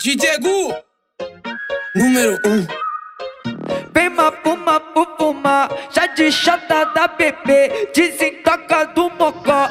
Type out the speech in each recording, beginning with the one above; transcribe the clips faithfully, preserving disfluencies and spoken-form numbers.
D J Gu, número um. Vem mapuma, pupuma, chá de chata da bebê, desentoca do mocó.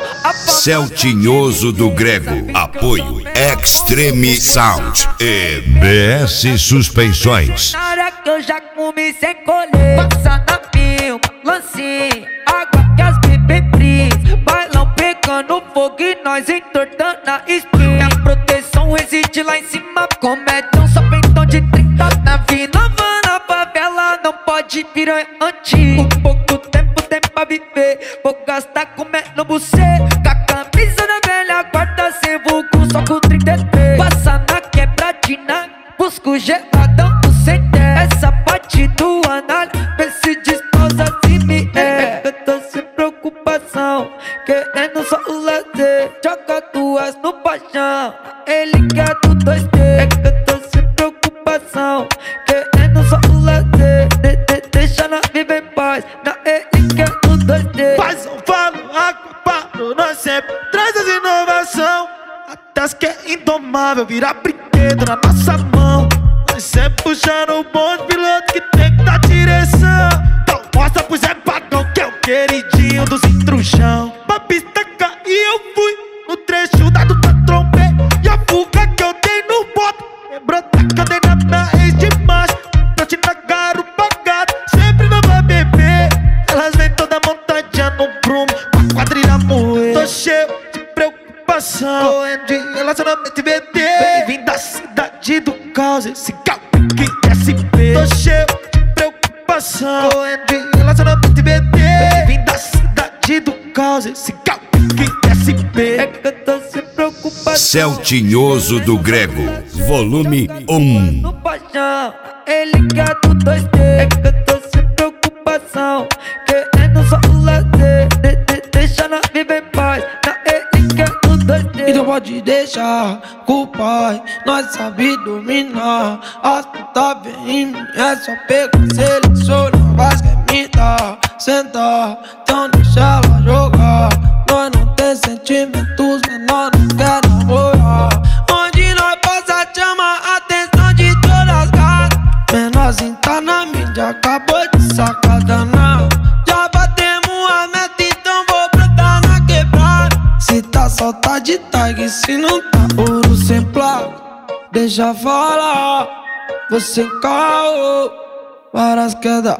Celtinhoso do Grego, apoio Extreme Sound e B S Suspensões. Na hora que eu já comi sem colher, passa na filma, lance, água que as bebê fris, bailão pegando fogo e nós entortando a espinha. Minha proteção reside lá em cima, comédia só pentão de trinta na vida. Na favela não pode piranha antigo. Pouco tempo tem pra viver, vou gastar comendo você. Com a camisa da velha guarda sem vulgo, só com trinta e três. Passa na quebradina, busco geladão do C D. Essa parte do análise, vê se desposa se me é. Eu tô sem preocupação, querendo só o lazer. Joga duas no paixão, ele quer do dois D. Eu tô sem preocupação, querendo só o lazer. De, de, deixa na viver em paz, na ele quer do dois D. Faz um falo, água, paro, nós sempre traz as inovação. Até as que é indomável, virar brinquedo na nossa mão. Nós sempre puxando o bonde, piloto que tem que dar direção. Então mostra pro Zé Pagão que é o queridinho dos intrujão. Pra pista cair eu fui, no trecho dado pra trombei. E a fuga que eu dei no boto, lembrou da cadeira na ex de macho. Noite na garupa gato, sempre não vai beber. Elas vêm toda montadinha no prumo, com a quadrilha moer. Tô cheio de preocupação, correndo de relacionamento V T. Bem-vindo da cidade do caos, esse calpe que S P. Tô cheio de preocupação, correndo de relacionamento V T. Bem-vindo da cidade do caos, esse calpe que S P. É que eu tô sem preocupação, Celtinhoso do Grego, volume um. no paixão, ele quer do dois D. É que eu tô sem preocupação, querendo só o lazer. De, de, deixa na viver em paz, na ele quer do dois D. Então pode deixar com o pai, nós sabe dominar. As puta vem em mim, é só pegar, seleciona, vai que me dá. Sentar, então deixa ela jogar. Nós não tem sentimentos, menor não quer namorar. Onde nós passa chama a atenção de todas as gatas. Menorzinho tá na mídia, acabou de sacar danado. Já batemos a meta, então vou brotar na quebrada. Se tá só tá de tag, se não tá ouro sem placa. Deixa falar, você caô, várias quedas,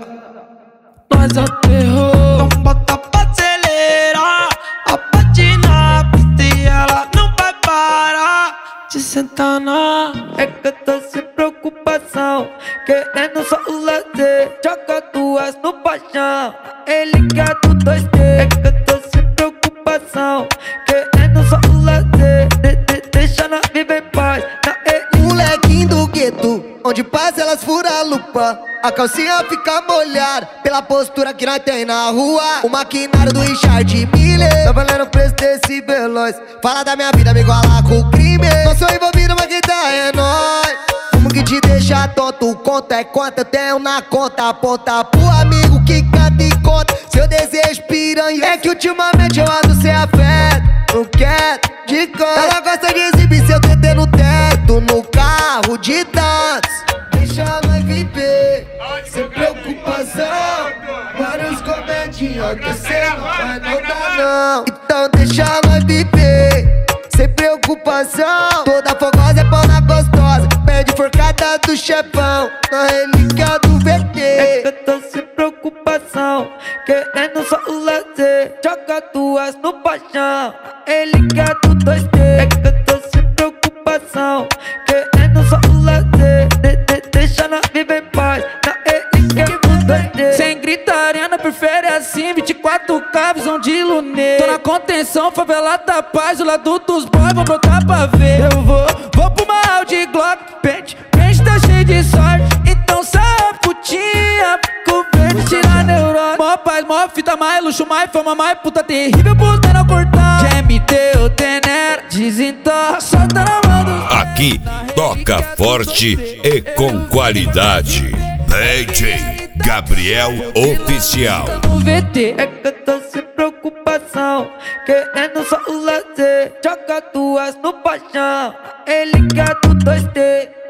nós é o terror. Então bota pra acelerar, a parte na pista e ela não vai parar de sentar na. É que eu tô sem preocupação, querendo só o lazer. Joga duas no paixão, ele quer do dois D. É que eu tô sem preocupação, querendo só o lazer. De, de, deixa na viver em paz, na ele. Molequinho do gueto, onde passa elas furam a lupa. A calcinha fica molhada pela postura que nós tem na rua. O maquinário do Richard Miller tá valendo o preço desse veloz. Fala da minha vida, me iguala com o crime. Não sou envolvido, mas quem tá é nóis. Como que te deixa tonto, conta é quanto eu tenho na conta. Aponta pro amigo que canta e conta seu desejo piranha. É que ultimamente eu ando sem afeto, não quero de canto. Ela gosta de exibir seu T T no teto, no carro de dança. Deixa nós viver, sem preocupação. Vários comedinhos que cê não vai não dar não. Então deixa nós viver, sem preocupação. Toda fogosa é pão na gostosa, pede forcada do chefão, na relíquia do V É T. que eu tô sem preocupação, querendo só o lazer. Joga duas no paixão, ele quer do dois D. É que eu tô sem preocupação, querendo só o lazer. De, de, deixa na viver em paz, na ele quer do dois D. Sem gritaria, não prefere assim, vinte e quatro K, visão de lunê. Tô na contenção, favela da paz, o lado dos boys, vou brotar pra ver. Eu vou, vou pro uma Audi Glock, pente, pente tá cheio de sorte. Então sai putinha, fico verde, tira neurose. Mó paz, mó fita, mais luxo, mais fama, mais puta terrível, puta não cortar. Já me deu tenera, desentorra, solta na mão do... Aqui toca forte e com qualidade. D J Gabriel Oficial. no V T. É que eu tô sem preocupação, querendo só o lazer. Joga duas no paixão, ele quer do dois D.